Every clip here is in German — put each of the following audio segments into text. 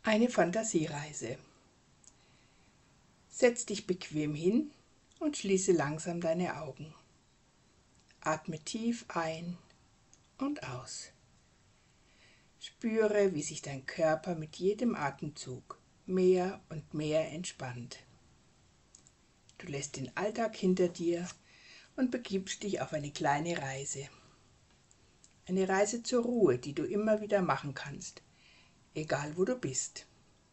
Eine Fantasiereise. Setz dich bequem hin und schließe langsam deine Augen. Atme tief ein und aus. Spüre, wie sich dein Körper mit jedem Atemzug mehr und mehr entspannt. Du lässt den Alltag hinter dir und begibst dich auf eine kleine Reise. Eine Reise zur Ruhe, die du immer wieder machen kannst, egal wo du bist.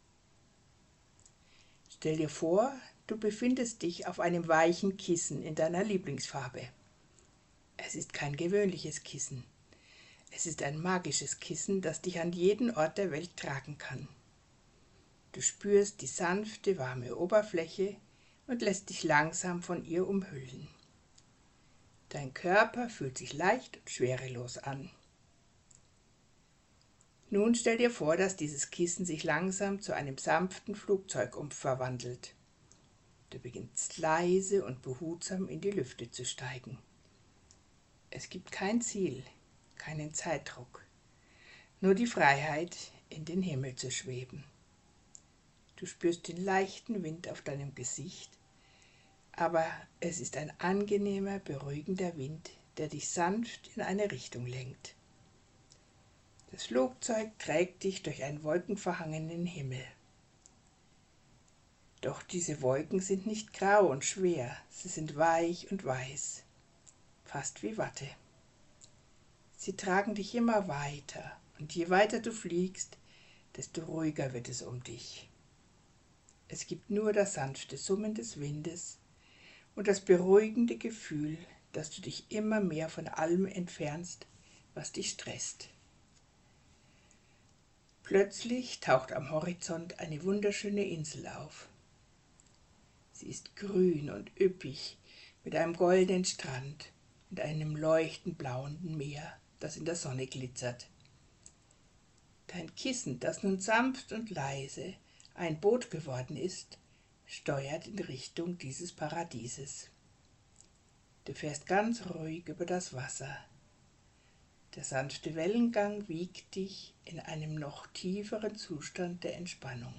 Stell dir vor, du befindest dich auf einem weichen Kissen in deiner Lieblingsfarbe. Es ist kein gewöhnliches Kissen. Es ist ein magisches Kissen, das dich an jeden Ort der Welt tragen kann. Du spürst die sanfte, warme Oberfläche und lässt dich langsam von ihr umhüllen. Dein Körper fühlt sich leicht und schwerelos an. Nun stell dir vor, dass dieses Kissen sich langsam zu einem sanften Flugzeug verwandelt. Du beginnst leise und behutsam in die Lüfte zu steigen. Es gibt kein Ziel, keinen Zeitdruck, nur die Freiheit, in den Himmel zu schweben. Du spürst den leichten Wind auf deinem Gesicht, aber es ist ein angenehmer, beruhigender Wind, der dich sanft in eine Richtung lenkt. Das Flugzeug trägt dich durch einen wolkenverhangenen Himmel. Doch diese Wolken sind nicht grau und schwer, sie sind weich und weiß, fast wie Watte. Sie tragen dich immer weiter, und je weiter du fliegst, desto ruhiger wird es um dich. Es gibt nur das sanfte Summen des Windes und das beruhigende Gefühl, dass du dich immer mehr von allem entfernst, was dich stresst. Plötzlich taucht am Horizont eine wunderschöne Insel auf. Sie ist grün und üppig mit einem goldenen Strand und einem leuchtend blauen Meer, das in der Sonne glitzert. Dein Kissen, das nun sanft und leise ein Boot geworden ist, steuert in Richtung dieses Paradieses. Du fährst ganz ruhig über das Wasser. Der sanfte Wellengang wiegt dich in einem noch tieferen Zustand der Entspannung.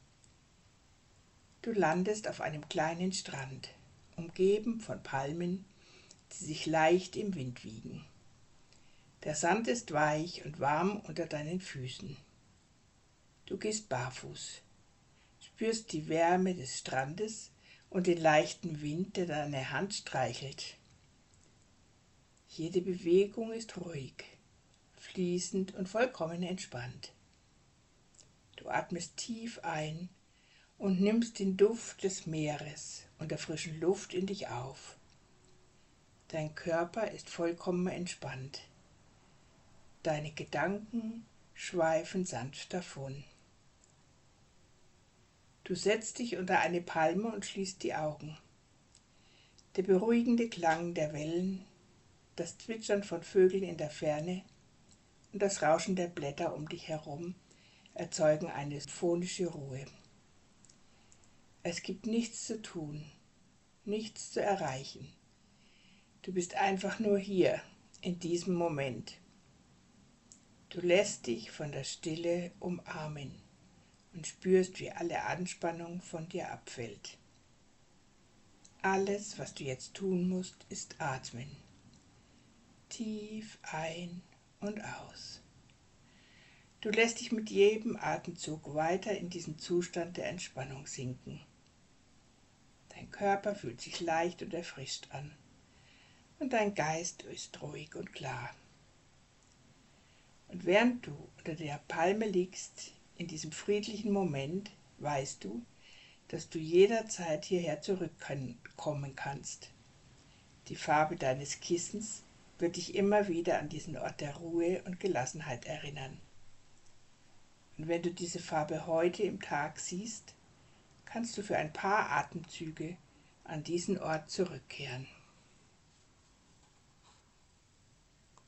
Du landest auf einem kleinen Strand, umgeben von Palmen, die sich leicht im Wind wiegen. Der Sand ist weich und warm unter deinen Füßen. Du gehst barfuß, spürst die Wärme des Strandes und den leichten Wind, der deine Hand streichelt. Jede Bewegung ist ruhig, fließend und vollkommen entspannt. Du atmest tief ein und nimmst den Duft des Meeres und der frischen Luft in dich auf. Dein Körper ist vollkommen entspannt. Deine Gedanken schweifen sanft davon. Du setzt dich unter eine Palme und schließt die Augen. Der beruhigende Klang der Wellen, das Zwitschern von Vögeln in der Ferne und das Rauschen der Blätter um dich herum erzeugen eine symphonische Ruhe. Es gibt nichts zu tun, nichts zu erreichen. Du bist einfach nur hier, in diesem Moment. Du lässt dich von der Stille umarmen und spürst, wie alle Anspannung von dir abfällt. Alles, was du jetzt tun musst, ist atmen. Tief ein und aus. Du lässt dich mit jedem Atemzug weiter in diesen Zustand der Entspannung sinken. Dein Körper fühlt sich leicht und erfrischt an und dein Geist ist ruhig und klar. Und während du unter der Palme liegst, in diesem friedlichen Moment, weißt du, dass du jederzeit hierher zurückkommen kannst. Die Farbe deines Kissens wird dich immer wieder an diesen Ort der Ruhe und Gelassenheit erinnern. Und wenn du diese Farbe heute im Tag siehst, kannst du für ein paar Atemzüge an diesen Ort zurückkehren.